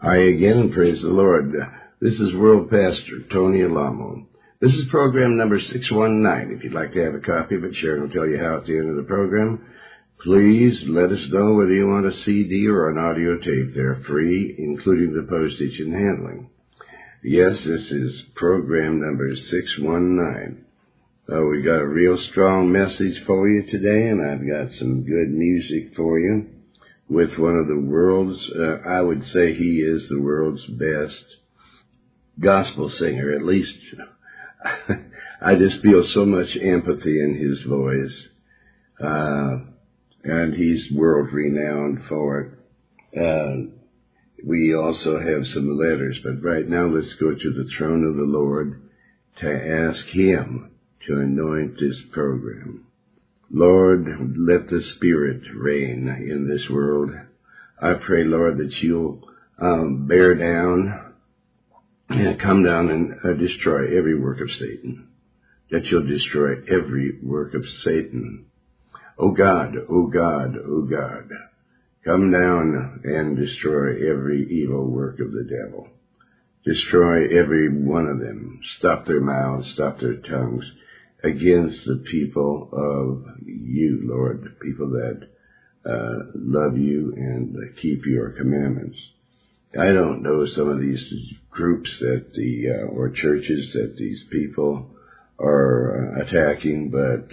Hi again, praise the Lord. This is World Pastor Tony Alamo. This is program number 619. If you'd like to have a copy of it, Sharon will tell you how at the end of the program. Please let us know whether you want a CD or an audio tape. They're free, including the postage and handling. Yes, this is program number 619. We got a real strong message for you today, and I've got some good music for you. With one of the world's, I would say he is the world's best gospel singer. At least I just feel so much empathy in his voice. And he's world renowned for it. We also have some letters, but right now let's go to the throne of the Lord to ask him to anoint this program. Lord, let the Spirit reign in this world. I pray, Lord, that you'll bear down and come down and destroy every work of Satan. That you'll destroy every work of Satan. Oh God, oh God, oh God, come down and destroy every evil work of the devil. Destroy every one of them. Stop their mouths, stop their tongues against the people of you, Lord, the people that love you and keep your commandments. I don't know some of these groups that or churches that these people are attacking, but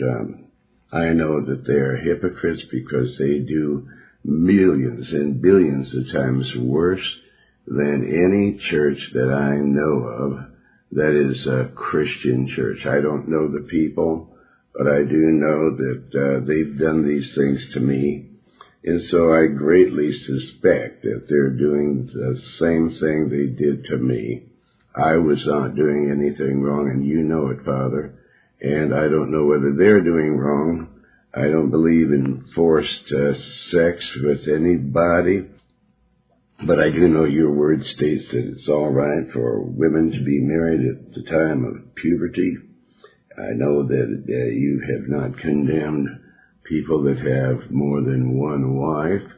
I know that they are hypocrites because they do millions and billions of times worse than any church that I know of that is a Christian church. I don't know the people, but I do know that they've done these things to me. And so I greatly suspect that they're doing the same thing they did to me. I was not doing anything wrong, and you know it, Father. And I don't know whether they're doing wrong. I don't believe in forced sex with anybody. But I do know your word states that it's all right for women to be married at the time of puberty. I know that you have not condemned people that have more than one wife.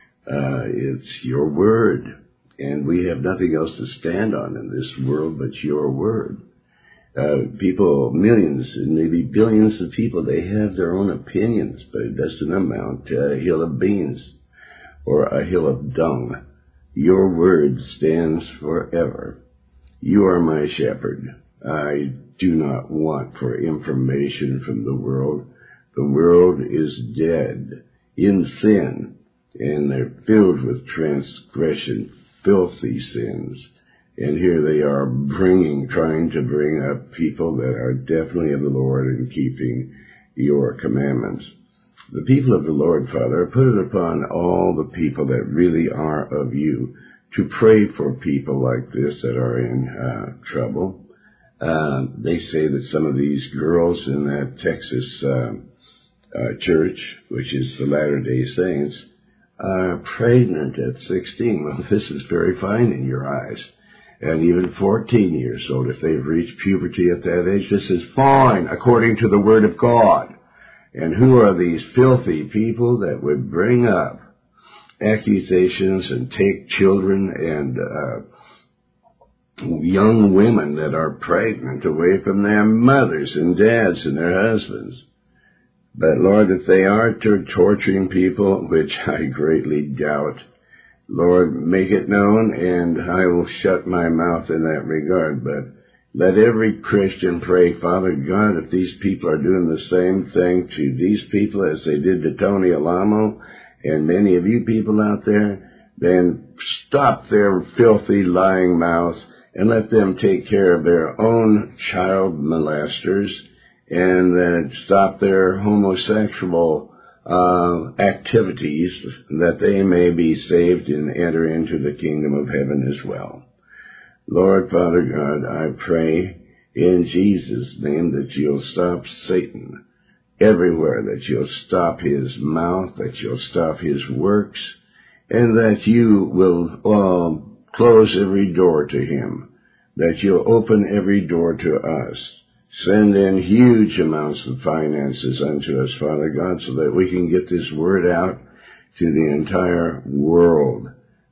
It's your word. And we have nothing else to stand on in this world but your word. People, millions and maybe billions of people, they have their own opinions, but it doesn't amount to a hill of beans or a hill of dung. Your word stands forever. You are my shepherd. I do not want for information from the world. The world is dead in sin, and they're filled with transgression, filthy sins. And here they are trying to bring up people that are definitely of the Lord and keeping your commandments. The people of the Lord, Father, put it upon all the people that really are of you to pray for people like this that are in trouble. They say that some of these girls in that Texas church, which is the Latter-day Saints, are pregnant at 16. Well, this is very fine in your eyes. And even 14 years old, if they've reached puberty at that age, this is fine according to the Word of God. And who are these filthy people that would bring up accusations and take children and young women that are pregnant away from their mothers and dads and their husbands? But Lord, if they are torturing people, which I greatly doubt, Lord, make it known, and I will shut my mouth in that regard. But let every Christian pray, Father God, if these people are doing the same thing to these people as they did to Tony Alamo and many of you people out there, then stop their filthy, lying mouths and let them take care of their own child molesters and then stop their homosexual activities, that they may be saved and enter into the kingdom of heaven as well. Lord, Father God, I pray in Jesus' name that you'll stop Satan everywhere, that you'll stop his mouth, that you'll stop his works, and that you will close every door to him, that you'll open every door to us. Send in huge amounts of finances unto us, Father God, so that we can get this word out to the entire world,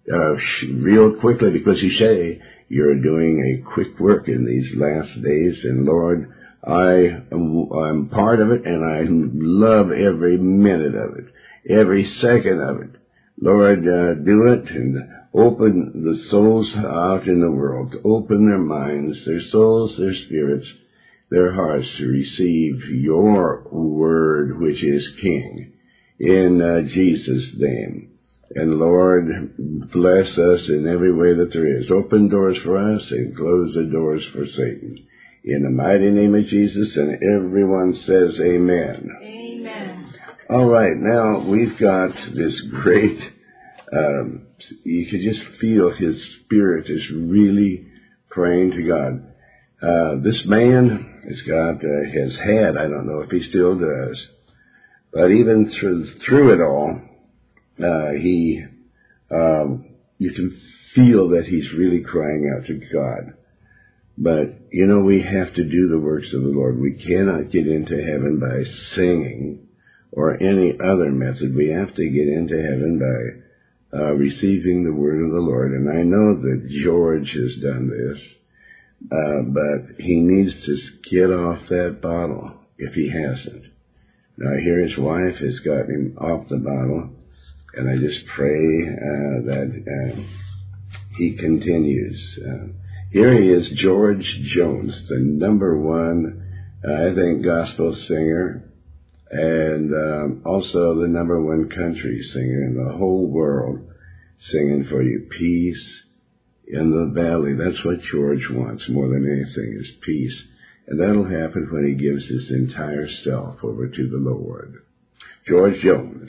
real quickly, because you say you're doing a quick work in these last days. And Lord, I'm part of it, and I love every minute of it, every second of it. Lord, do it and open the souls out in the world, to open their minds, their souls, their spirits, their hearts to receive your word, which is King, in Jesus' name. And Lord, bless us in every way that there is. Open doors for us and close the doors for Satan. In the mighty name of Jesus, and everyone says amen. Amen. All right, now we've got this great, you can just feel his spirit is really praying to God. This man has had, I don't know if he still does, but even through it all, you can feel that he's really crying out to God. But, we have to do the works of the Lord. We cannot get into heaven by singing or any other method. We have to get into heaven by receiving the word of the Lord. And I know that George has done this, but he needs to get off that bottle if he hasn't. Now, here his wife has gotten him off the bottle, and I just pray that he continues. Here he is, George Jones, the number one, I think, gospel singer, and also the number one country singer in the whole world, singing for you peace in the valley. That's what George wants more than anything, is peace. And that'll happen when he gives his entire self over to the Lord. George Jones.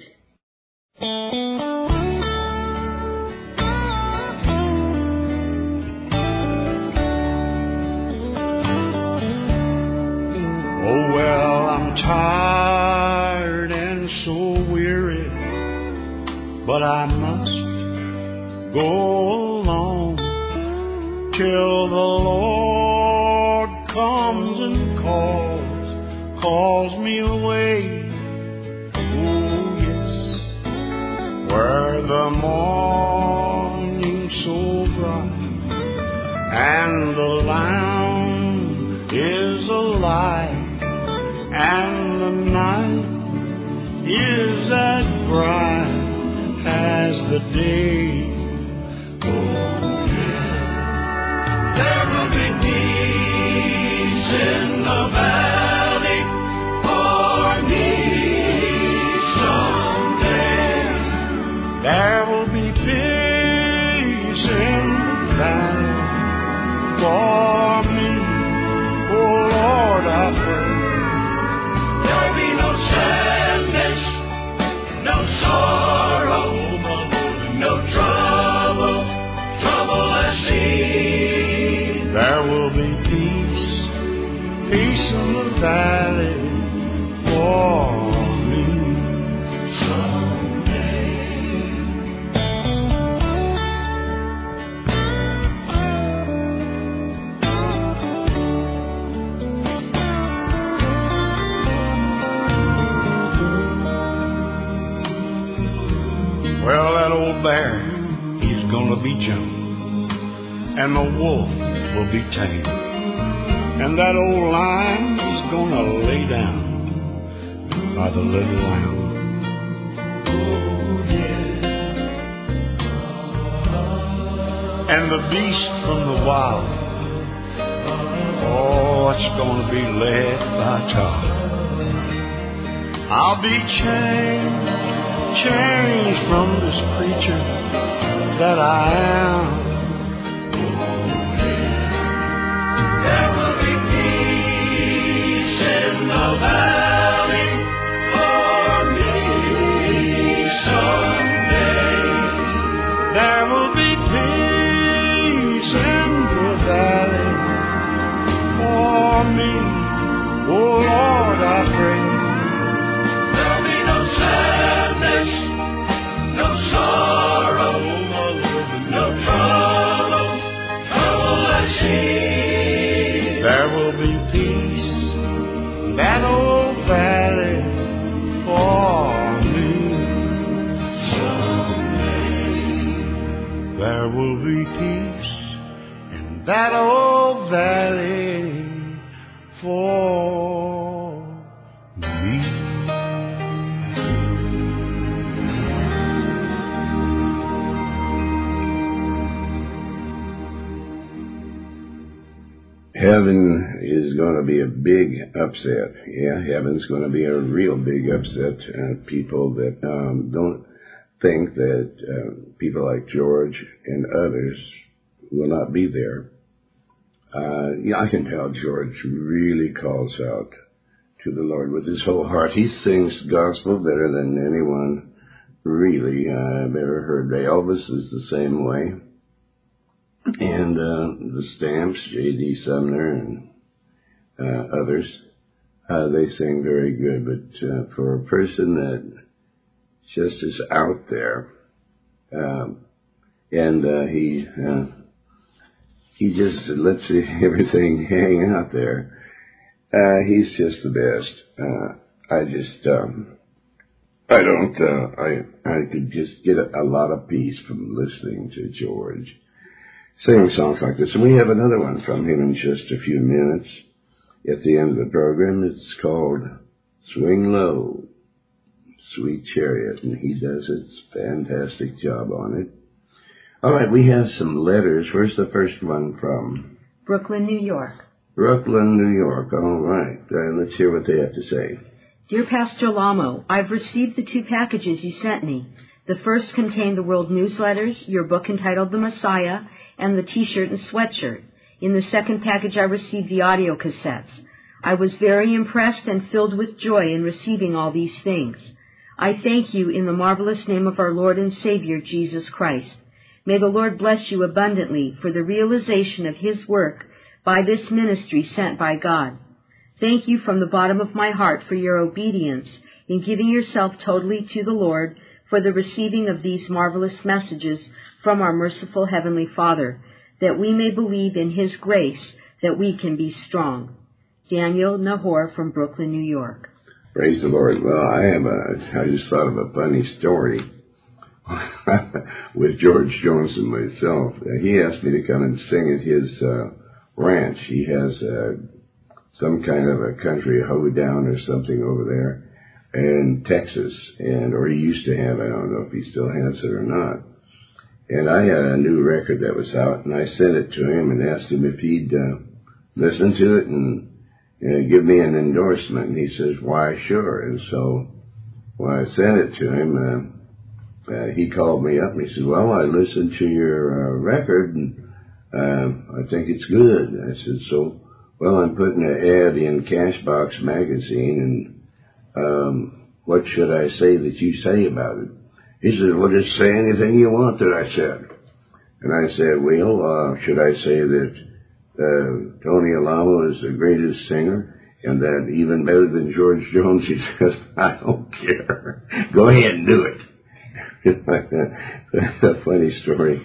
Tired and so weary, but I must go along till the Lord comes and calls me away. Oh yes, where the morning's so bright and the Lamb is alive, and the night is as bright as the day. Oh, yeah. There will be peace in the valley for me someday. There will be peace in the valley for me. Oh, Lord, I pray. Sadness, no sorrow, no trouble I see. There will be peace in the valley for me someday. Well, that old bear, he's gonna be jumped, and the wolf will be tamed, and that old lion, he's gonna lay down by the little lamb. Oh, yeah. And the beast from the wild, oh, it's gonna be led by God. I'll be changed from this creature that I am. There will be peace in the valley for me someday. There will be peace in the valley for me. Oh Lord, I pray. There'll be no sadness, no sorrow, no trouble I see. There will be peace in that old valley for me someday. place in that old valley for me. Heaven is going to be a big upset. Yeah, heaven's going to be a real big upset. People that don't think that people like George and others will not be there. Yeah, I can tell George really calls out to the Lord with his whole heart. He sings gospel better than anyone really I've ever heard. Elvis is the same way. And the Stamps, J.D. Sumner and others, they sing very good. But for a person that just is out there, and he just lets everything hang out there, he's just the best. I could just get a lot of peace from listening to George sing songs like this. And we have another one from him in just a few minutes at the end of the program. It's called Swing Low, Sweet Chariot, and he does a fantastic job on it. All right, we have some letters. Where's the first one from? Brooklyn, New York. Brooklyn, New York. All right. Let's hear what they have to say. Dear Pastor Lamo, I've received the 2 packages you sent me. The first contained the world newsletters, your book entitled The Messiah, and the T-shirt and sweatshirt. In the second package, I received the audio cassettes. I was very impressed and filled with joy in receiving all these things. I thank you in the marvelous name of our Lord and Savior, Jesus Christ. May the Lord bless you abundantly for the realization of His work by this ministry sent by God. Thank you from the bottom of my heart for your obedience in giving yourself totally to the Lord, for the receiving of these marvelous messages from our merciful Heavenly Father, that we may believe in His grace, that we can be strong. Daniel Nahor from Brooklyn, New York. Praise the Lord. Well, I just thought of a funny story with George Jones and myself. He asked me to come and sing at his ranch. He has some kind of a country hoedown or something over there in Texas, or he used to have. I don't know if he still has it or not. And I had a new record that was out, and I sent it to him and asked him if he'd listen to it and give me an endorsement. And he says, "Why, sure." And so when I sent it to him, he called me up and he said, "Well, I listened to your record, and I think it's good." And I said, "Well, I'm putting an ad in Cashbox magazine, and what should I say that you say about it?" He said, "Well, just say anything you want that I said." And I said, "Well, should I say that Tony Alamo is the greatest singer, and that even better than George Jones?" He says, "I don't care. Go ahead and do it." That's a funny story.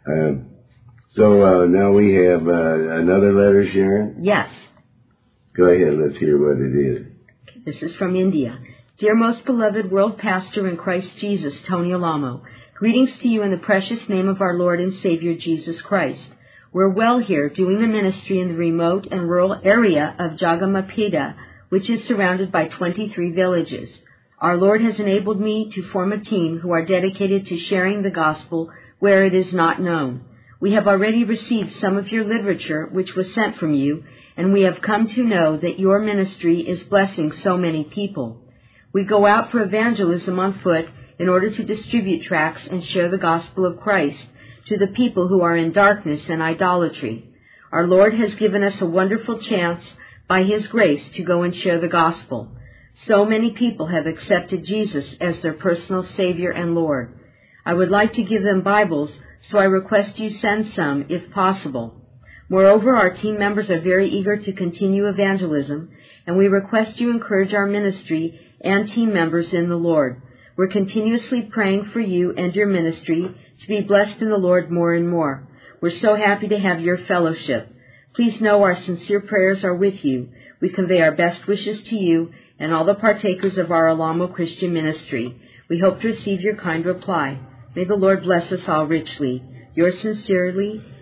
So now we have another letter, Sharon? Yes. Go ahead, let's hear what it is. This is from India. Dear most beloved world pastor in Christ Jesus, Tony Alamo, greetings to you in the precious name of our Lord and Savior Jesus Christ. We're well here doing the ministry in the remote and rural area of Jagamapida, which is surrounded by 23 villages. Our Lord has enabled me to form a team who are dedicated to sharing the gospel where it is not known. We have already received some of your literature, which was sent from you, and we have come to know that your ministry is blessing so many people. We go out for evangelism on foot in order to distribute tracts and share the gospel of Christ to the people who are in darkness and idolatry. Our Lord has given us a wonderful chance by His grace to go and share the gospel. So many people have accepted Jesus as their personal Savior and Lord. I would like to give them Bibles, so I request you send some if possible. Moreover, our team members are very eager to continue evangelism, and we request you encourage our ministry and team members in the Lord. We're continuously praying for you and your ministry to be blessed in the Lord more and more. We're so happy to have your fellowship. Please know our sincere prayers are with you. We convey our best wishes to you and all the partakers of our Alamo Christian ministry. We hope to receive your kind reply. May the Lord bless us all richly. Yours sincerely,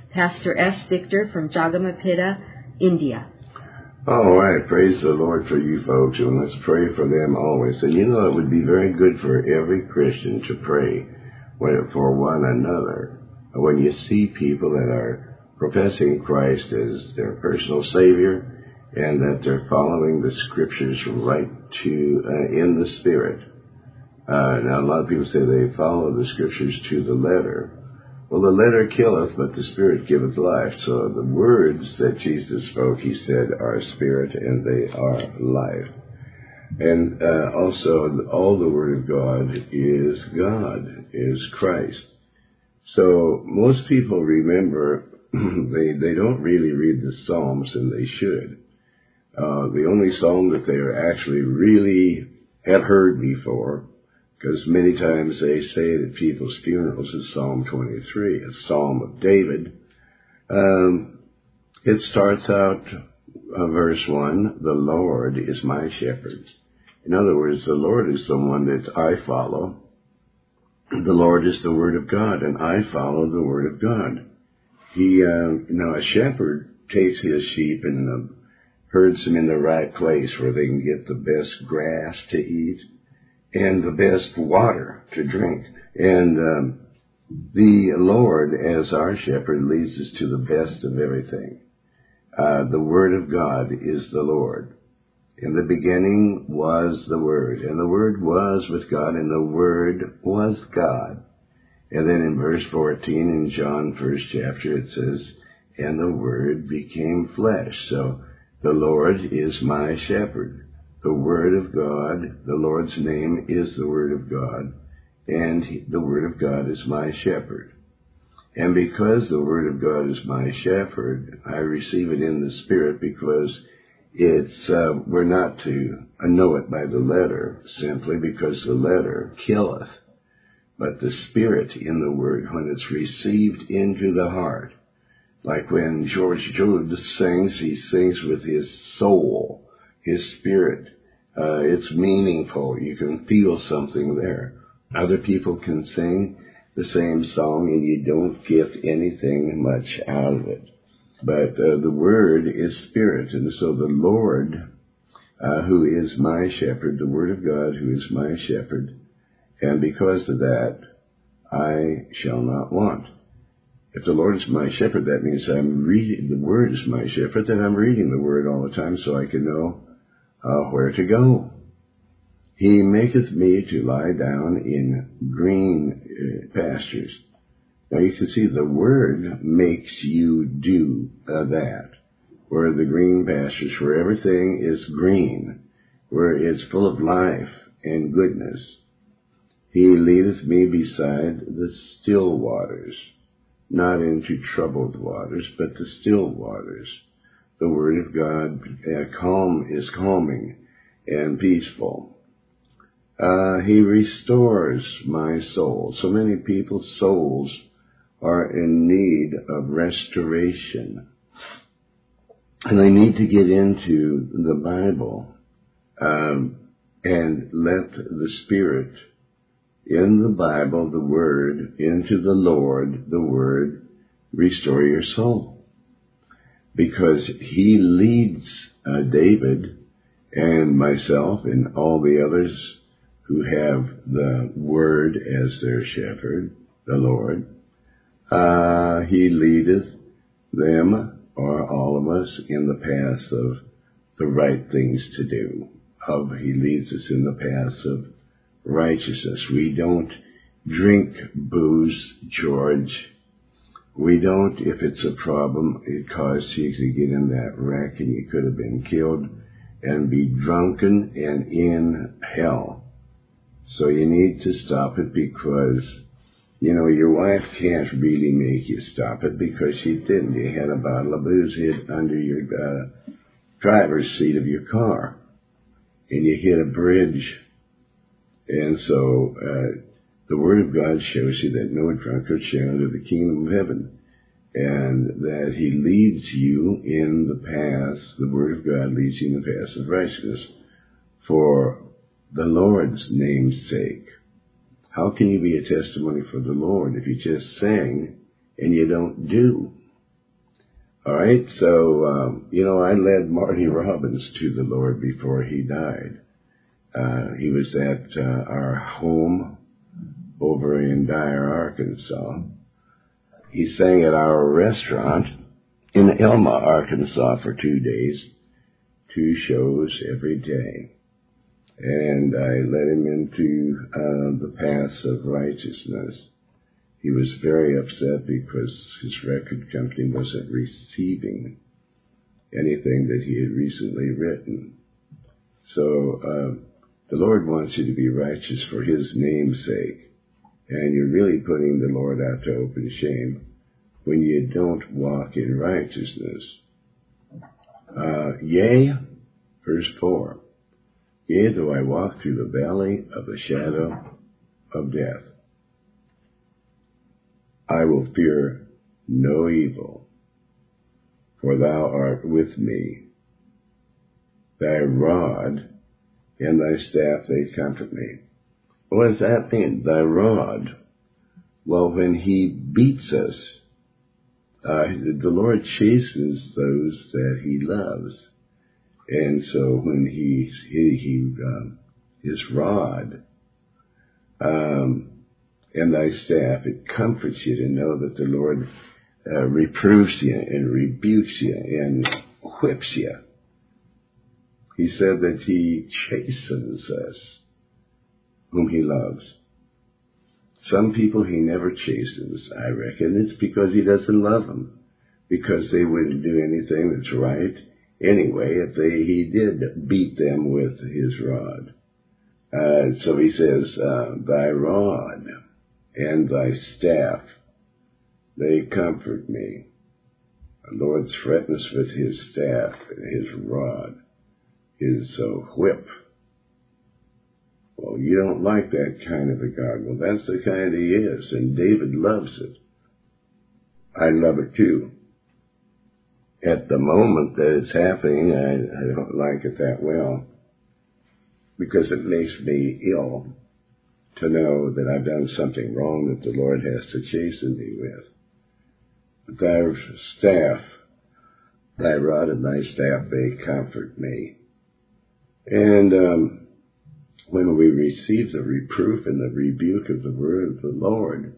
Pastor S. Victor from Jagamapita, India. All right, praise the Lord for you folks, and let's pray for them always. And it would be very good for every Christian to pray for one another when you see people that are professing Christ as their personal Savior, and that they're following the Scriptures right in the Spirit. Now, a lot of people say they follow the Scriptures to the letter. Well, the letter killeth, but the Spirit giveth life. So the words that Jesus spoke, he said, are Spirit and they are life. And also, all the Word of God, is Christ. So most people remember, they don't really read the Psalms, and they should. The only psalm that they actually really have heard before, because many times they say at people's funerals, is Psalm 23, a Psalm of David. It starts out, verse 1, the Lord is my shepherd. In other words, the Lord is the one that I follow. The Lord is the Word of God, and I follow the Word of God. Now a shepherd takes his sheep and herds them in the right place where they can get the best grass to eat and the best water to drink. And the Lord, as our shepherd, leads us to the best of everything. The Word of God is the Lord. In the beginning was the Word, and the Word was with God, and the Word was God. And then in verse 14 in John 1st chapter it says, and the Word became flesh. So the Lord is my shepherd. The Word of God, the Lord's name is the Word of God, and the Word of God is my shepherd. And because the Word of God is my shepherd, I receive it in the Spirit, because we're not to know it by the letter, simply because the letter killeth. But the Spirit in the Word, when it's received into the heart, like when George Jones sings, he sings with his soul, his spirit. It's meaningful. You can feel something there. Other people can sing the same song and you don't get anything much out of it. But the Word is Spirit. And so the Lord, who is my shepherd, the Word of God, who is my shepherd, and because of that, I shall not want. If the Lord is my shepherd, that means I'm reading, the Word is my shepherd, then I'm reading the Word all the time so I can know where to go. He maketh me to lie down in green pastures. Now you can see the Word makes you do that. Where the green pastures, where everything is green, where it's full of life and goodness. He leadeth me beside the still waters, not into troubled waters, but the still waters. The Word of God is calming and peaceful. He restores my soul. So many people's souls are in need of restoration. And they need to get into the Bible and let the Spirit in the Bible, the Word, into the Lord, the Word, restore your soul. Because He leads David and myself and all the others who have the Word as their shepherd, the Lord. He leadeth them, or all of us, in the path of the right things to do. He leads us in the path of righteousness. We don't drink booze, George. We don't, if it's a problem, it caused you to get in that wreck and you could have been killed and be drunken and in hell. So you need to stop it because, your wife can't really make you stop it because she didn't. You had a bottle of booze hid under your driver's seat of your car and you hit a bridge. And so the Word of God shows you that no drunkard shall enter the kingdom of heaven, and that He leads you in the path, the Word of God leads you in the path of righteousness for the Lord's name's sake. How can you be a testimony for the Lord if you just sing and you don't do? All right, so, I led Marty Robbins to the Lord before he died. He was at our home over in Dyer, Arkansas. He sang at our restaurant in Elma, Arkansas for 2 days, 2 shows every day. And I led him into the paths of righteousness. He was very upset because his record company wasn't receiving anything that he had recently written. So the Lord wants you to be righteous for his name's sake. And you're really putting the Lord out to open shame when you don't walk in righteousness. Yea, verse 4. Yea, though I walk through the valley of the shadow of death, I will fear no evil, for thou art with me. Thy rod and thy staff, they comfort me. What does that mean? Thy rod. Well, when he beats us, the Lord chastens those that he loves. And so when his rod, and thy staff, it comforts you to know that the Lord reproves you and rebukes you and whips you. He said that he chastens us whom he loves. Some people he never chastens, I reckon. It's because he doesn't love them, because they wouldn't do anything that's right anyway if he did beat them with his rod. So he says, thy rod and thy staff, they comfort me. The Lord threatens with his staff and his rod, his whip. Well, you don't like that kind of a God. Well, that's the kind he is, and David loves it. I love it too. At the moment that it's happening, I don't like it that well, because it makes me ill to know that I've done something wrong that the Lord has to chasten me with. Thy staff, thy rod and thy staff, they comfort me. And when we receive the reproof and the rebuke of the word of the Lord,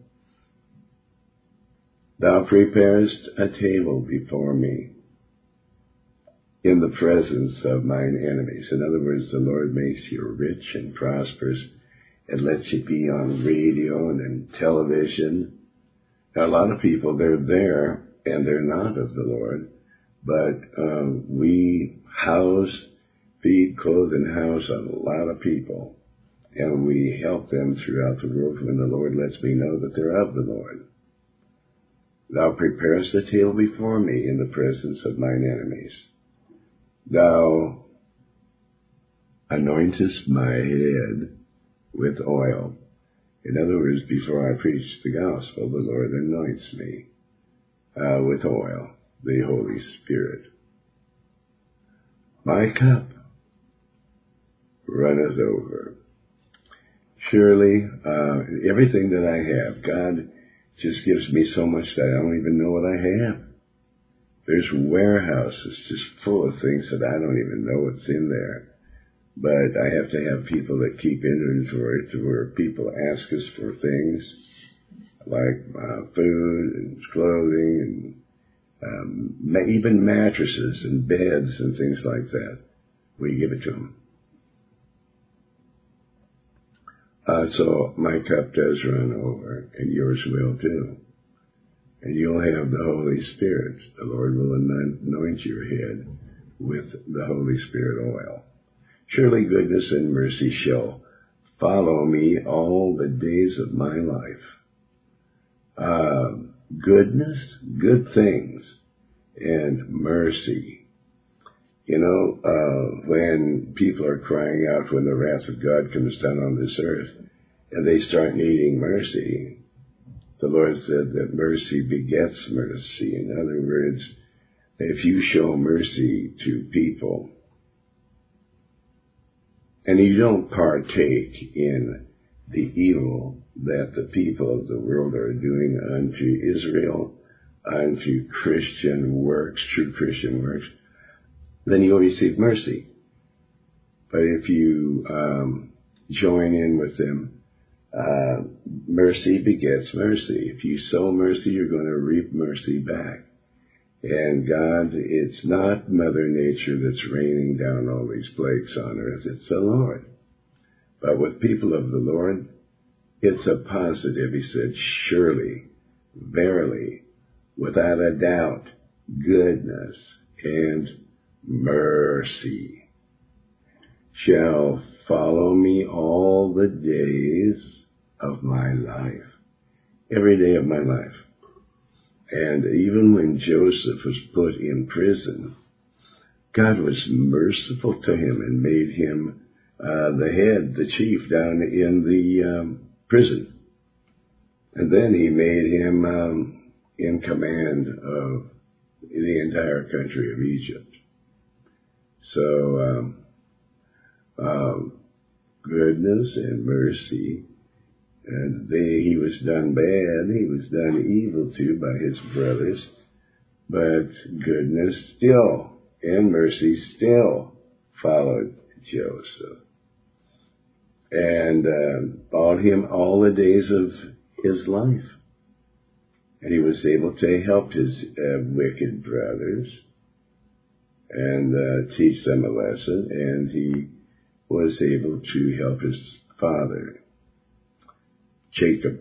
thou preparest a table before me in the presence of mine enemies. In other words, the Lord makes you rich and prosperous and lets you be on radio and television. Now, a lot of people, they're there and they're not of the Lord, but we feed, clothe, and house a lot of people, and we help them throughout the world when the Lord lets me know that they're of the Lord. Thou preparest a table before me in the presence of mine enemies. Thou anointest my head with oil. In other words, before I preach the gospel, the Lord anoints me with oil, the Holy Spirit. My cup runneth over. Surely, everything that I have, God just gives me so much that I don't even know what I have. There's warehouses just full of things that I don't even know what's in there. But I have to have people that keep inventory to where people ask us for things like food and clothing and even mattresses and beds and things like that. We give it to them. So my cup does run over, and yours will too. And you'll have the Holy Spirit. The Lord will anoint your head with the Holy Spirit oil. Surely goodness and mercy shall follow me all the days of my life. Goodness, good things, and mercy. You know, when people are crying out when the wrath of God comes down on this earth, and they start needing mercy, the Lord said that mercy begets mercy. In other words, if you show mercy to people, and you don't partake in the evil that the people of the world are doing unto Israel, unto Christian works, true Christian works, then you'll receive mercy. But if you join in with them, mercy begets mercy. If you sow mercy, you're going to reap mercy back. And God, it's not Mother Nature that's raining down all these plagues on earth. It's the Lord. But with people of the Lord, it's a positive. He said, surely, verily, without a doubt, goodness and mercy shall follow me all the days of my life. Every day of my life. And even when Joseph was put in prison, God was merciful to him and made him the head, the chief down in the prison. And then he made him in command of the entire country of Egypt. So, goodness and mercy. And he was done bad, he was done evil to by his brothers, but goodness still and mercy still followed Joseph and followed him all the days of his life. And he was able to help his wicked brothers and teach them a lesson, and he was able to help his father, Jacob.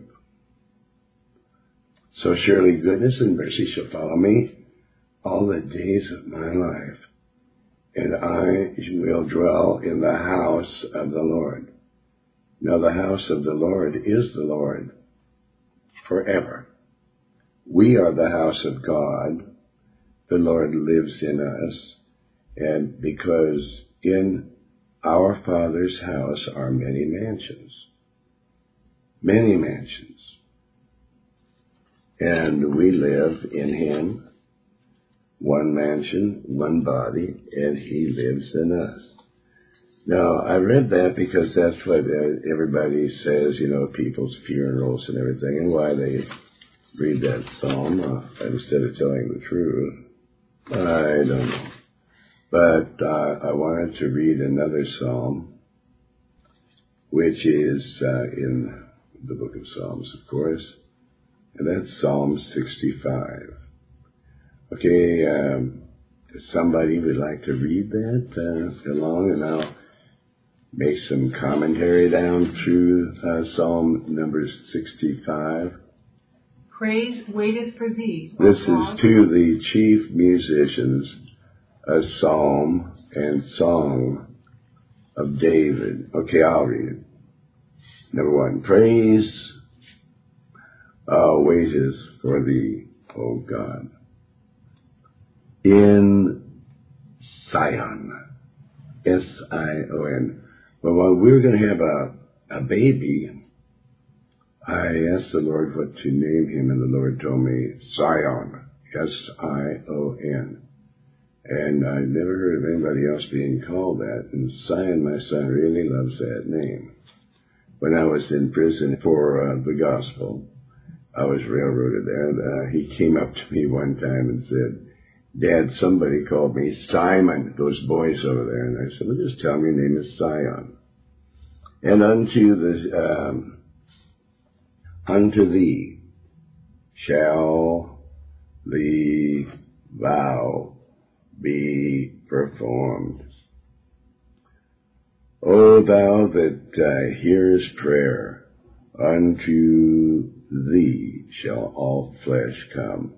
So surely goodness and mercy shall follow me all the days of my life, and I will dwell in the house of the Lord. Now the house of the Lord is the Lord forever. We are the house of God. The Lord lives in us, and because in our Father's house are many mansions. Many mansions. And we live in him, one mansion, one body, and he lives in us. Now, I read that because that's what everybody says, people's funerals and everything, and why they read that psalm instead of telling the truth. I don't know. But I wanted to read another psalm, which is in the book of Psalms, of course, and that's Psalm 65. Okay, if somebody would like to read that along, and I'll make some commentary down through Psalm number 65. Praise waiteth for thee, O This God. is to the chief musicians, a psalm and song of David. Okay, I'll read it. Number 1, praise waiteth for thee, O God, in Sion, S-I-O-N. Well, while we were going to have a baby, I asked the Lord what to name him, and the Lord told me Sion, S-I-O-N. And I never heard of anybody else being called that. And Sion, my son, really loves that name. When I was in prison for the gospel, I was railroaded there. He came up to me one time and said, Dad, somebody called me Simon, those boys over there. And I said, well, just tell me your name is Sion. And unto thee shall the vow be performed. O thou that hearest prayer, unto thee shall all flesh come.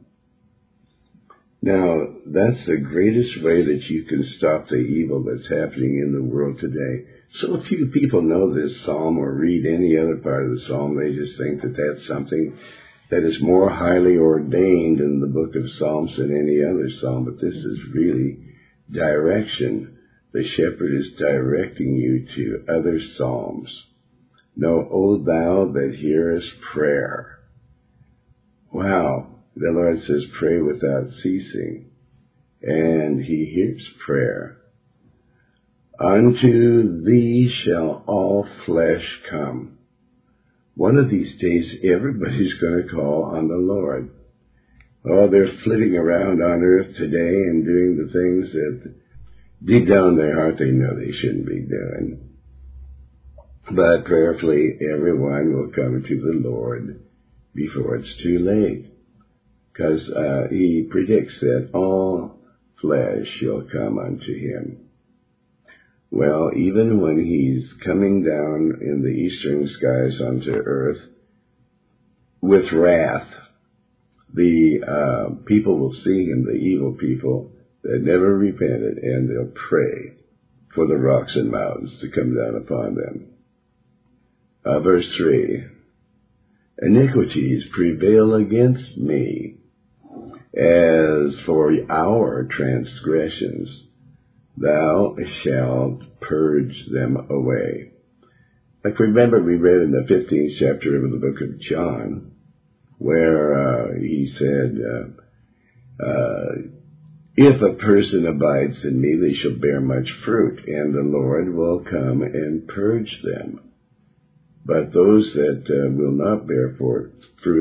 Now, that's the greatest way that you can stop the evil that's happening in the world today. So few people know this psalm or read any other part of the psalm. They just think that that's something that is more highly ordained in the book of Psalms than any other psalm. But this is really direction. The shepherd is directing you to other psalms. Know, O thou that hearest prayer. Wow. The Lord says, pray without ceasing. And he hears prayer. Unto thee shall all flesh come. One of these days, everybody's going to call on the Lord. Oh, they're flitting around on earth today and doing the things that deep down in their heart they know they shouldn't be doing. But prayerfully, everyone will come to the Lord before it's too late. Because he predicts that all flesh shall come unto him. Well, even when he's coming down in the eastern skies onto earth with wrath, the people will see him, the evil people that never repented, and they'll pray for the rocks and mountains to come down upon them. Verse 3, iniquities prevail against me. As for our transgressions, thou shalt purge them away. Like remember we read in the 15th chapter of the book of John, where he said, if a person abides in me, they shall bear much fruit, and the Lord will come and purge them. But those that will not bear fruit,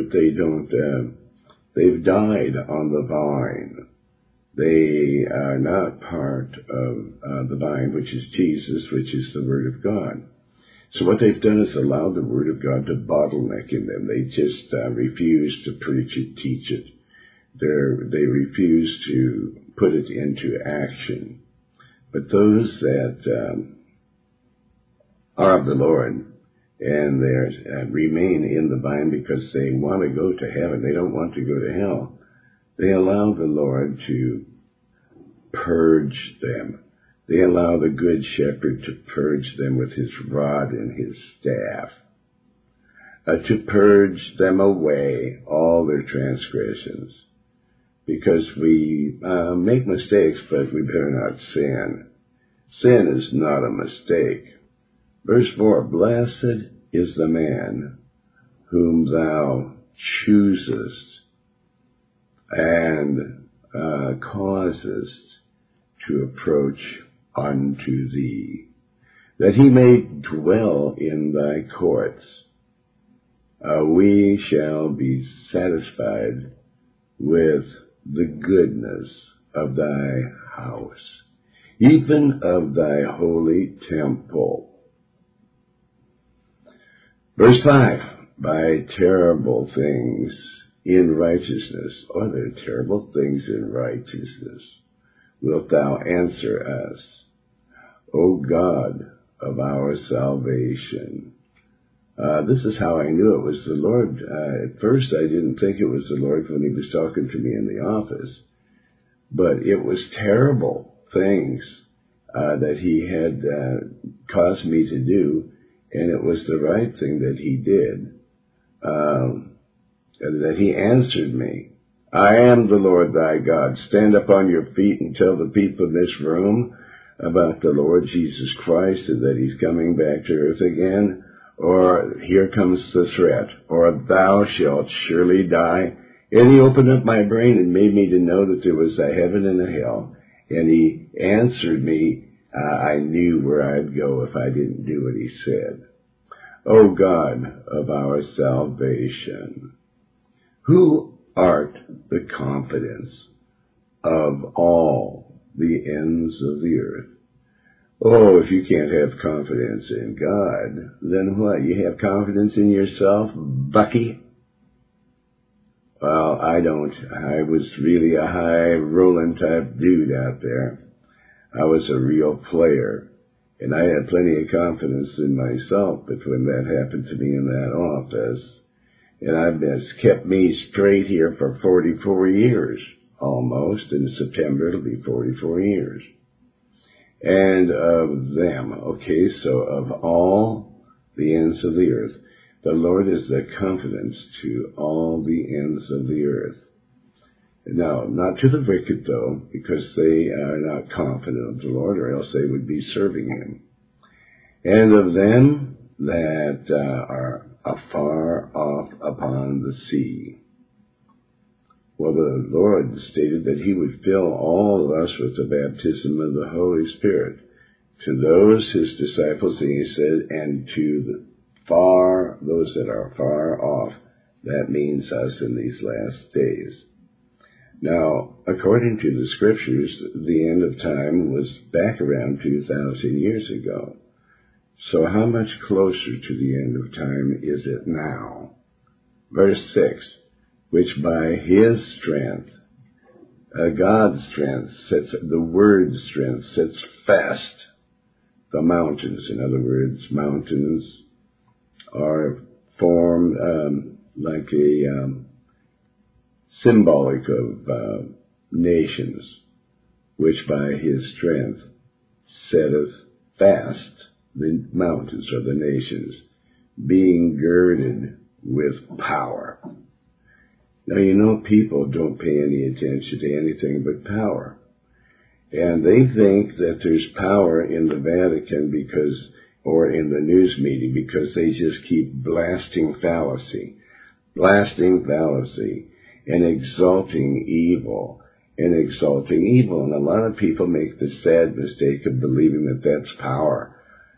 they've died on the vine. They are not part of the vine, which is Jesus, which is the Word of God. So what they've done is allowed the Word of God to bottleneck in them. They just refuse to preach it, teach it. They refuse to put it into action. But those that are of the Lord, and they remain in the vine because they want to go to heaven, they don't want to go to hell, they allow the Lord to purge them. They allow the Good Shepherd to purge them with his rod and his staff, to purge them away, all their transgressions. Because we make mistakes, but we better not sin. Sin is not a mistake. Verse 4, blessed is the man whom thou choosest and causest to approach unto thee, that he may dwell in thy courts. We shall be satisfied with the goodness of thy house, even of thy holy temple. Verse 5, by terrible things in righteousness, or the terrible things in righteousness, wilt thou answer us, O God of our salvation. This is how I knew it was the Lord. At first I didn't think it was the Lord when he was talking to me in the office, but it was terrible things that he had caused me to do, and it was the right thing that he did, that he answered me. I am the Lord thy God. Stand up on your feet and tell the people in this room about the Lord Jesus Christ and that he's coming back to earth again. Or here comes the threat, or thou shalt surely die. And he opened up my brain and made me to know that there was a heaven and a hell. And he answered me. I knew where I'd go if I didn't do what he said. O God of our salvation, who art the confidence of all the ends of the earth. Oh, if you can't have confidence in God, then what? You have confidence in yourself, Bucky? Well, I don't. I was really a high-rolling type dude out there. I was a real player, and I had plenty of confidence in myself, but when that happened to me in that office, and I've kept me straight here for 44 years, almost. In September, it'll be 44 years. And of them, okay, so of all the ends of the earth, the Lord is the confidence to all the ends of the earth. Now, not to the wicked, though, because they are not confident of the Lord, or else they would be serving him. And of them that are afar off upon the sea. Well, the Lord stated that he would fill all of us with the baptism of the Holy Spirit. To those, his disciples, and he said, and to those that are far off, that means us in these last days. Now, according to the scriptures, the end of time was back around 2,000 years ago. So how much closer to the end of time is it now? Verse 6, which by his strength, God's strength, the word's strength, sets fast the mountains. In other words, mountains are formed like a symbolic of nations, which by his strength setteth fast the mountains or the nations, being girded with power. Now, you know, people don't pay any attention to anything but power. And they think that there's power in the Vatican or in the news media because they just keep blasting fallacy, and exalting evil. And a lot of people make the sad mistake of believing that that's power.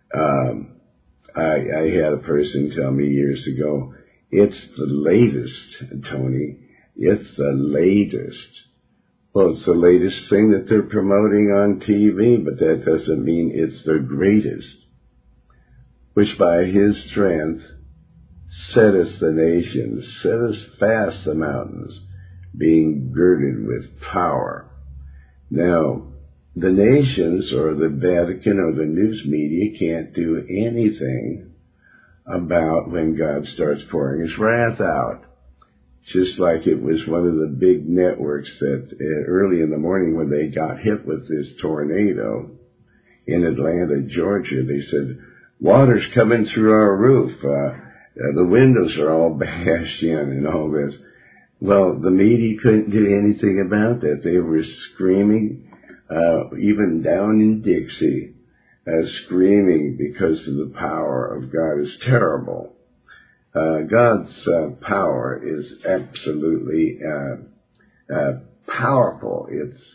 I had a person tell me years ago, it's the latest, Tony. It's the latest. Well, it's the latest thing that they're promoting on TV, but that doesn't mean it's the greatest. Which by his strength setteth the nations, setteth fast the mountains, being girded with power. Now, the nations or the Vatican or the news media can't do anything about when God starts pouring his wrath out. Just like it was one of the big networks that early in the morning when they got hit with this tornado in Atlanta, Georgia, they said, water's coming through our roof. The windows are all bashed in and all this. Well, the media couldn't do anything about that. They were screaming, even down in Dixie, screaming because of the power of God is terrible. God's power is absolutely powerful.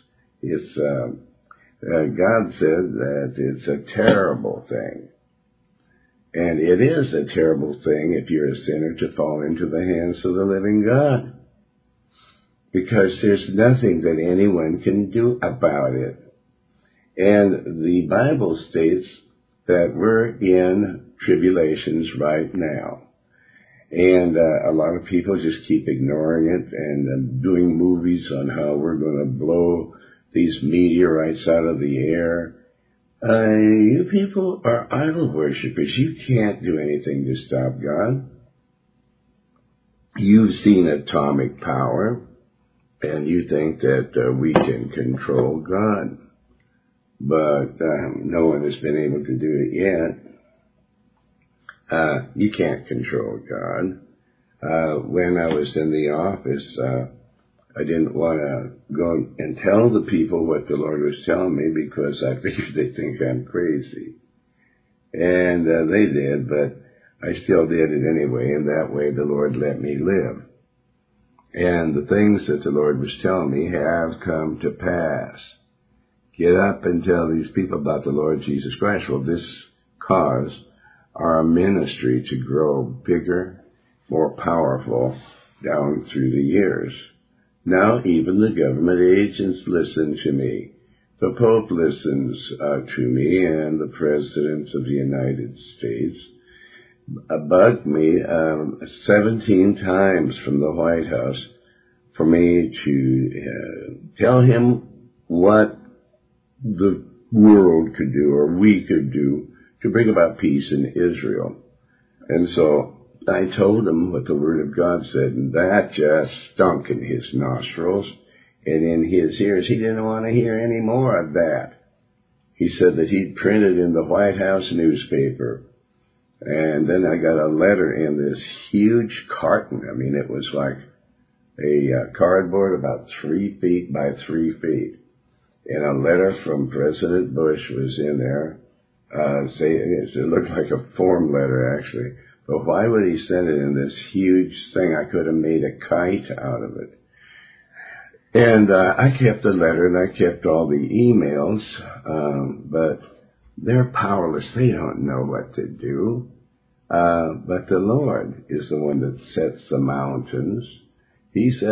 God said that it's a terrible thing. And it is a terrible thing if you're a sinner to fall into the hands of the living God. Because there's nothing that anyone can do about it. And the Bible states that we're in tribulations right now. And a lot of people just keep ignoring it and doing movies on how we're going to blow these meteorites out of the air. You people are idol worshippers. You can't do anything to stop God. You've seen atomic power, and you think that we can control God. But no one has been able to do it yet. You can't control God. When I was in the office, I didn't want to go and tell the people what the Lord was telling me because I figured they think I'm crazy. And they did, but I still did it anyway, and that way the Lord let me live. And the things that the Lord was telling me have come to pass. Get up and tell these people about the Lord Jesus Christ. Well, this caused our ministry to grow bigger, more powerful down through the years. Now even the government agents listen to me. The Pope listens to me, and the President of the United States bugged me 17 times from the White House for me to tell him what the world could do or we could do to bring about peace in Israel. And so I told him what the Word of God said, and that just stunk in his nostrils and in his ears. He didn't want to hear any more of that. He said that he'd printed in the White House newspaper. And then I got a letter in this huge carton. I mean, it was like a cardboard about 3 feet by 3 feet. And a letter from President Bush was in there. It looked like a form letter, actually. But why would he send it in this huge thing? I could have made a kite out of it. And I kept the letter, and I kept all the emails, but they're powerless. They don't know what to do. But the Lord is the one that sets the mountains. He sets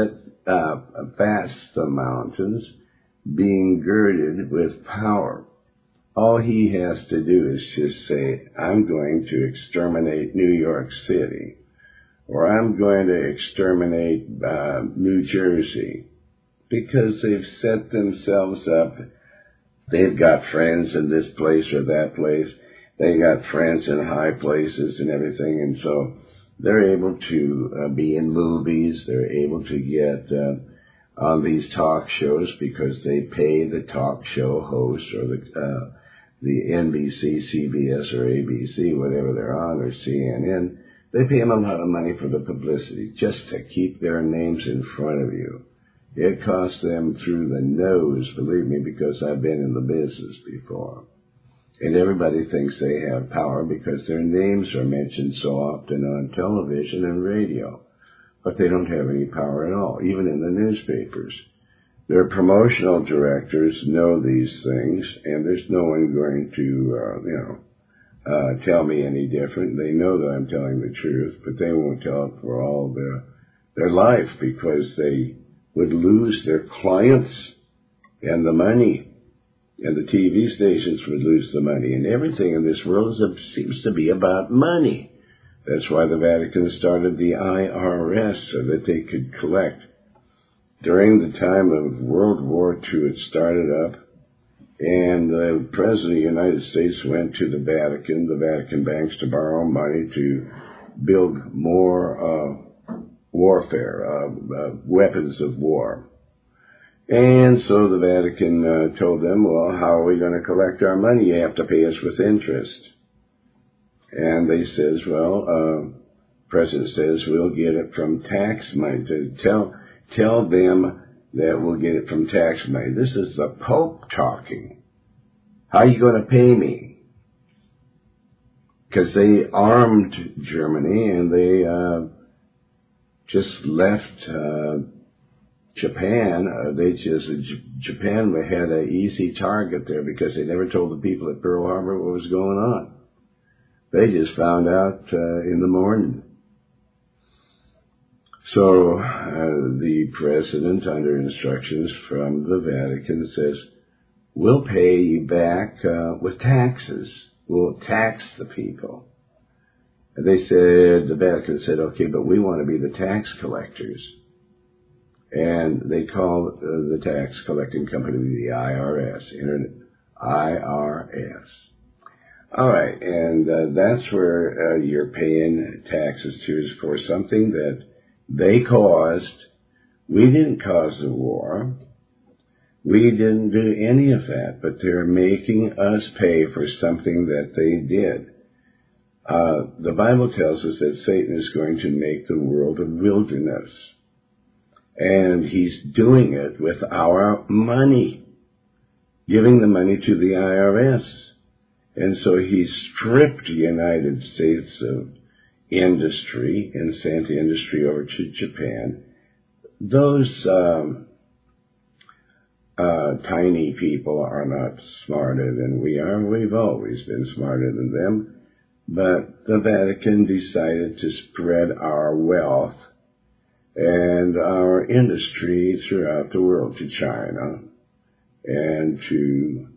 past the mountains, being girded with power. All he has to do is just say, I'm going to exterminate New York City, or I'm going to exterminate New Jersey, because they've set themselves up. They've got friends in this place or that place. They got friends in high places and everything, and so they're able to be in movies. They're able to get on these talk shows because they pay the talk show host or the NBC, CBS, or ABC, whatever they're on, or CNN. They pay them a lot of money for the publicity just to keep their names in front of you. It costs them through the nose, believe me, because I've been in the business before. And everybody thinks they have power because their names are mentioned so often on television and radio. But they don't have any power at all, even in the newspapers. Their promotional directors know these things, and there's no one going to, tell me any different. They know that I'm telling the truth, but they won't tell it for all their life because they would lose their clients and the money. And the TV stations would lose the money. And everything in this world seems to be about money. That's why the Vatican started the IRS, so that they could collect. During the time of World War II, it started up, and the President of the United States went to the Vatican banks, to borrow money to build more warfare, weapons of war. And so the Vatican told them, well, how are we going to collect our money? You have to pay us with interest. And they says, well, President says, we'll get it from tax money. Tell them that we'll get it from tax money. This is the Pope talking. How are you going to pay me? Because they armed Germany and they just left Japan. Japan had an easy target there because they never told the people at Pearl Harbor what was going on. They just found out in the morning. So the president, under instructions from the Vatican, says, we'll pay you back with taxes. We'll tax the people. And they said, the Vatican said, okay, but we want to be the tax collectors. And they call the tax collecting company the IRS, IRS. All right, and that's where you're paying taxes to, is for something that they caused. We didn't cause the war. We didn't do any of that, but they're making us pay for something that they did. The Bible tells us that Satan is going to make the world a wilderness. And he's doing it with our money, giving the money to the IRS. And so he stripped the United States of industry and sent industry over to Japan. Those tiny people are not smarter than we are. We've always been smarter than them. But the Vatican decided to spread our wealth and our industry throughout the world, to China and to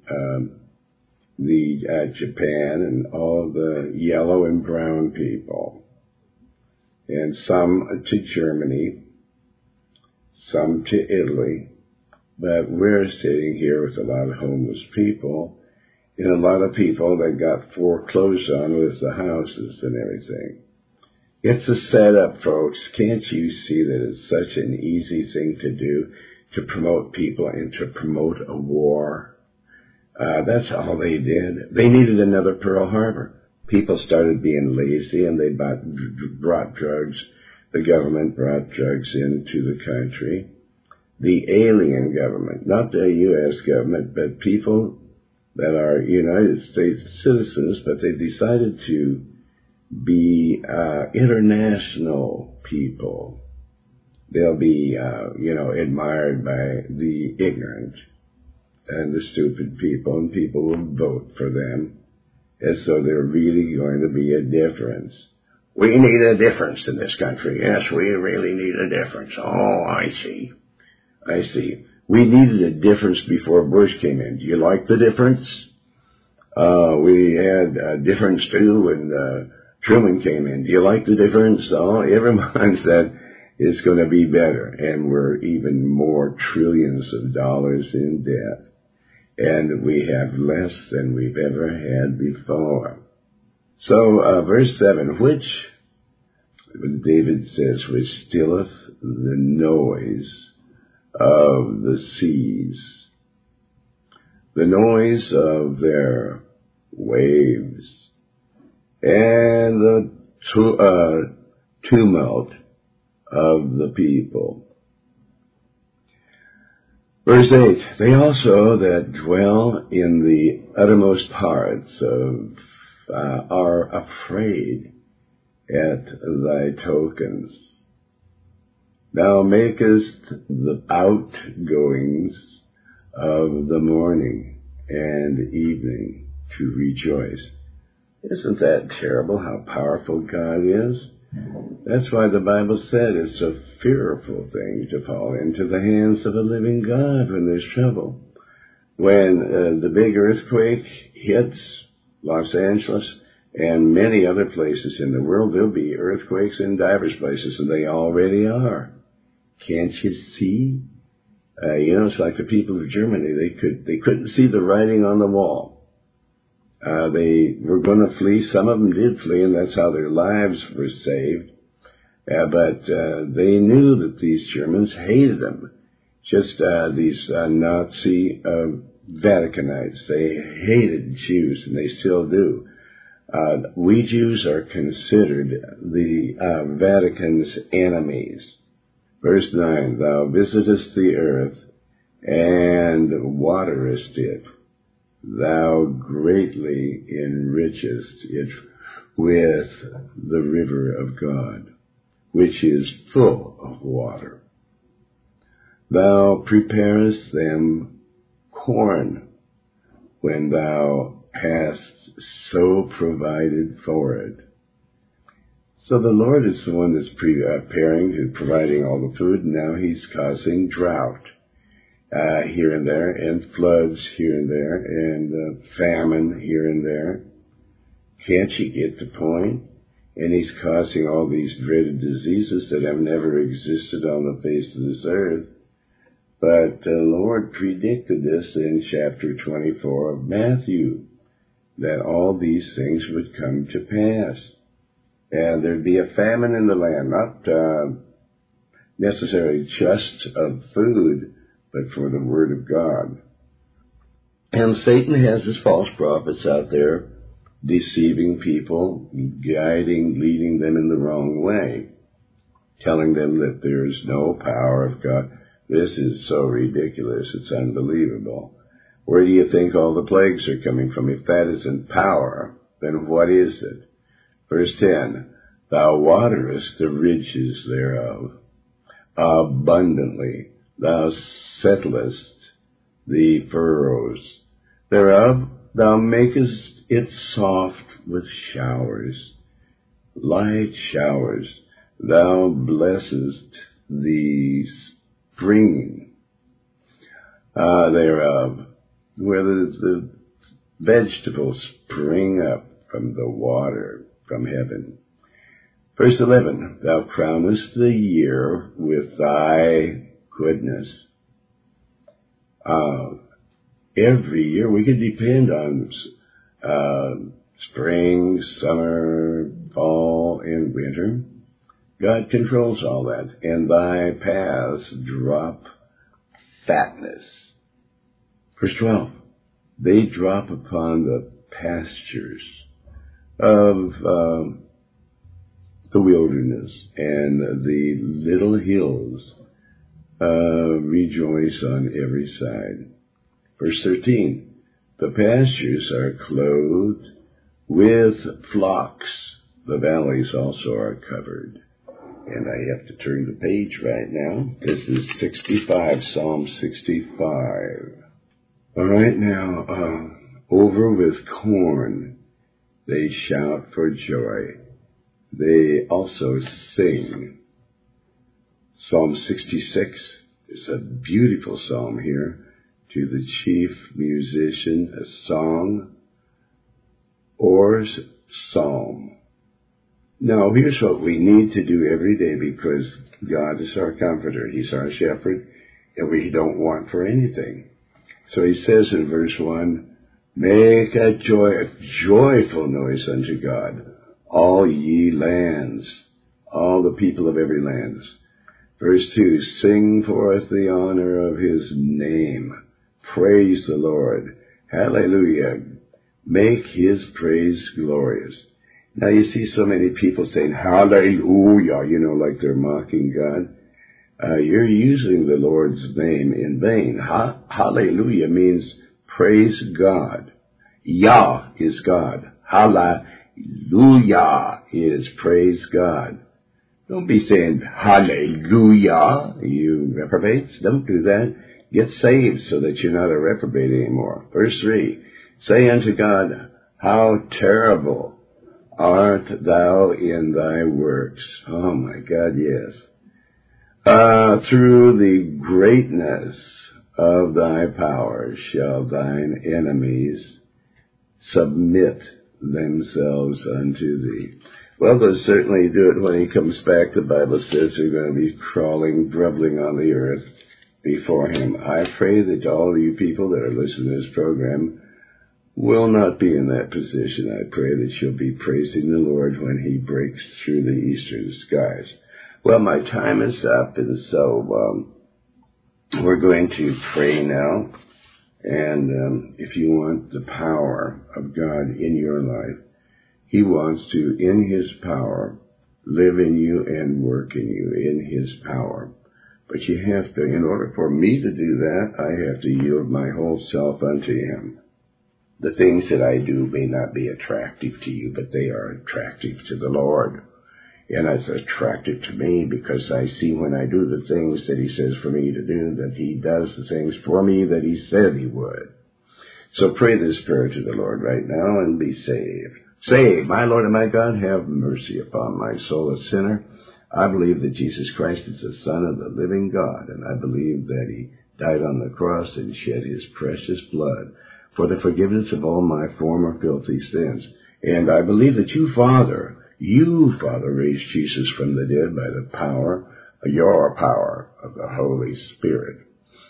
Japan and all the yellow and brown people, and some to Germany, some to Italy. But we're sitting here with a lot of homeless people and a lot of people that got foreclosed on with the houses and everything. It's a setup, folks. Can't you see that it's such an easy thing to do, to promote people and to promote a war? That's all they did. They needed another Pearl Harbor. People started being lazy and they brought drugs. The government brought drugs into the country. The alien government, not the U.S. government, but people that are United States citizens, but they decided to be international people. They'll be, admired by the ignorant and the stupid people, and people will vote for them as though they're really going to be a difference. We need a difference in this country. Yes, we really need a difference. Oh, I see. I see. We needed a difference before Bush came in. Do you like the difference? We had a difference too when Truman came in. Do you like the difference? Oh, everyone said it's going to be better, and we're even more trillions of dollars in debt, and we have less than we've ever had before. So, verse 7, which, David says, which stilleth the noise of the seas, the noise of their waves, and the tumult of the people. Verse 8, they also that dwell in the uttermost parts of are afraid at thy tokens. Thou makest the outgoings of the morning and evening to rejoice. Isn't that terrible how powerful God is? That's why the Bible said it's a fearful thing to fall into the hands of a living God when there's trouble. When the big earthquake hits Los Angeles and many other places in the world, there'll be earthquakes in diverse places, and they already are. Can't you see? It's like the people of Germany. They couldn't see the writing on the wall. They were going to flee. Some of them did flee, and that's how their lives were saved. But they knew that these Germans hated them. Just these Nazi Vaticanites. They hated Jews, and they still do. We Jews are considered the Vatican's enemies. Verse 9, thou visitest the earth and waterest it. Thou greatly enrichest it with the river of God, which is full of water. Thou preparest them corn when thou hast so provided for it. So the Lord is the one that's preparing and providing all the food, and now he's causing drought here and there, and floods here and there, and famine here and there. Can't you get the point? And he's causing all these dreaded diseases that have never existed on the face of this earth. But the Lord predicted this in chapter 24 of Matthew, that all these things would come to pass. And there'd be a famine in the land, not necessarily just of food, but for the Word of God. And Satan has his false prophets out there deceiving people, leading them in the wrong way, telling them that there's no power of God. This is so ridiculous, it's unbelievable. Where do you think all the plagues are coming from? If that isn't power, then what is it? Verse 10, thou waterest the ridges thereof abundantly. Thou settlest the furrows thereof. Thou makest it soft with showers, light showers. Thou blessest the spring thereof, where the vegetables spring up from the water from heaven. Verse 11, thou crownest the year with thy goodness. Every year we can depend on spring, summer, fall, and winter. God controls all that. And thy paths drop fatness. Verse 12, they drop upon the pastures of the wilderness, and the little hills rejoice on every side. Verse 13, the pastures are clothed with flocks. The valleys also are covered. And I have to turn the page right now. This is 65, Psalm 65. All right, now, over with corn, they shout for joy. They also sing. Psalm 66, It's a beautiful psalm here. To the chief musician, a song, Or's psalm. Now, here's what we need to do every day, because God is our comforter. He's our shepherd, and we don't want for anything. So he says in verse 1, make a joyful noise unto God, all ye lands, all the people of every land. Verse 2, sing forth the honor of his name. Praise the Lord. Hallelujah. Make his praise glorious. Now you see so many people saying hallelujah, like they're mocking God. You're using the Lord's name in vain. Hallelujah means praise God. Yah is God. Hallelujah is praise God. Don't be saying hallelujah, you reprobates. Don't do that. Get saved so that you're not a reprobate anymore. Verse 3, say unto God, how terrible art thou in thy works. Oh my God, yes. Through the greatness of thy power shall thine enemies submit themselves unto thee. Well, they'll certainly do it when he comes back. The Bible says they're going to be crawling, groveling on the earth before him. I pray that all you people that are listening to this program will not be in that position. I pray that you'll be praising the Lord when he breaks through the eastern skies. Well, my time is up, and so we're going to pray now. And if you want the power of God in your life, he wants to, in his power, live in you and work in you in his power. But you have to, in order for me to do that, I have to yield my whole self unto him. The things that I do may not be attractive to you, but they are attractive to the Lord. And it's attractive to me because I see when I do the things that he says for me to do, that he does the things for me that he said he would. So pray this prayer to the Lord right now and be saved. Say, my Lord and my God, have mercy upon my soul, a sinner. I believe that Jesus Christ is the Son of the living God, and I believe that he died on the cross and shed his precious blood for the forgiveness of all my former filthy sins. And I believe that you, Father, raised Jesus from the dead by the power, your power of the Holy Spirit.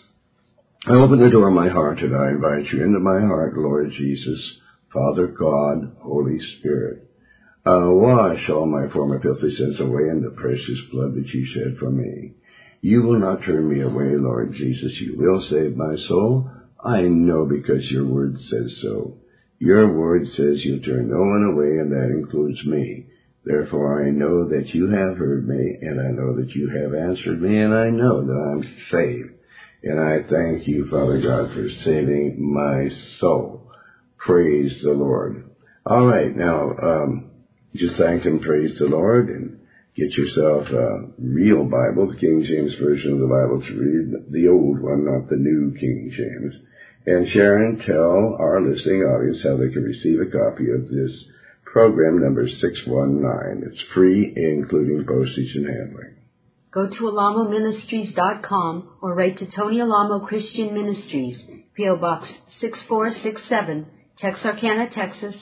I open the door of my heart and I invite you into my heart, Lord Jesus, Father God, Holy Spirit. Wash all my former filthy sins away in the precious blood that you shed for me. You will not turn me away, Lord Jesus. You will save my soul. I know because your word says so. Your word says you'll turn no one away, and that includes me. Therefore, I know that you have heard me, and I know that you have answered me, and I know that I'm saved. And I thank you, Father God, for saving my soul. Praise the Lord. All right, now, just thank and praise the Lord, and get yourself a real Bible, the King James Version of the Bible to read, the old one, not the new King James. And Sharon, tell our listening audience how they can receive a copy of this program number 619. It's free, including postage and handling. Go to alamoministries.com or write to Tony Alamo Christian Ministries, P.O. Box 6467, Texarkana, Texas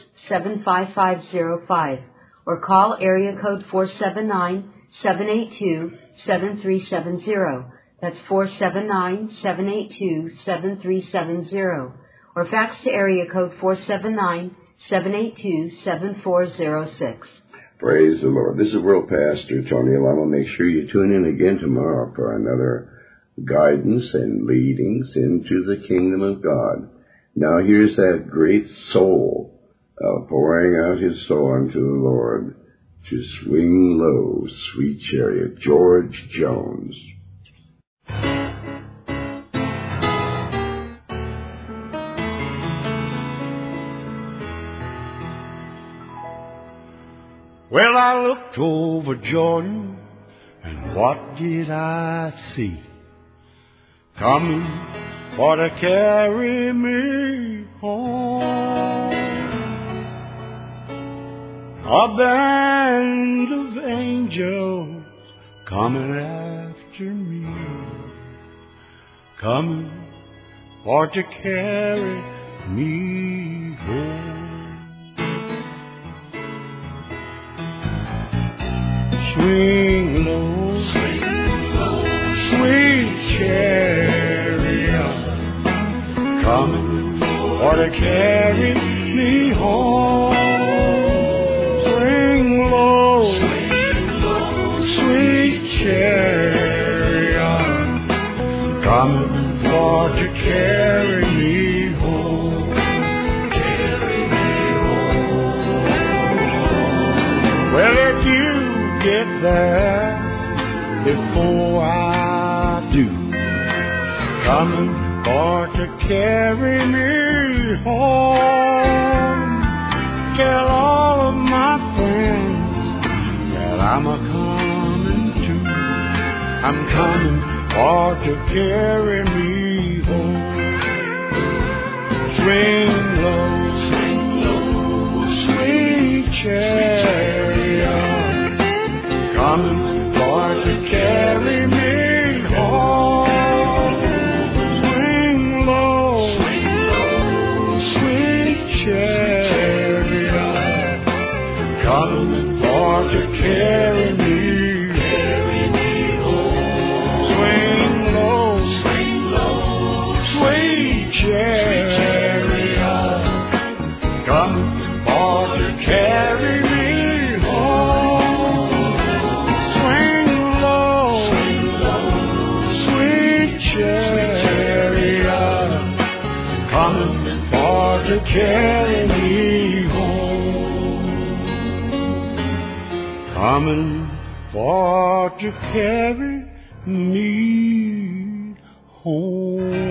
75505, or call area code 479-782-7370. That's 479-782-7370. Or fax to area code 479-782-7406. Praise the Lord. This is World Pastor Tony Alamo. Make sure you tune in again tomorrow for another guidance and leadings into the kingdom of God. Now here's that great soul pouring out his soul unto the Lord. To swing low, sweet chariot, George Jones. Well, I looked over Jordan, and what did I see? Coming for to carry me home. A band of angels coming after me. coming for to carry me home. Swing low, sweet chariot, coming for to carry me home. Swing low, sweet chariot, coming for to carry me home. Well, if you get there before I do, coming for to carry me home. Tell all of my friends that I'm a-coming too. I'm coming for to carry me home. Swing low, sweet chariot, coming for to carry me home. Swing low, sweet chariot, coming for to carry me home. Swing low, sweet chariot, coming for to carry me home. Swing low, sweet chariot, coming for to carry me home. Coming for to carry me home.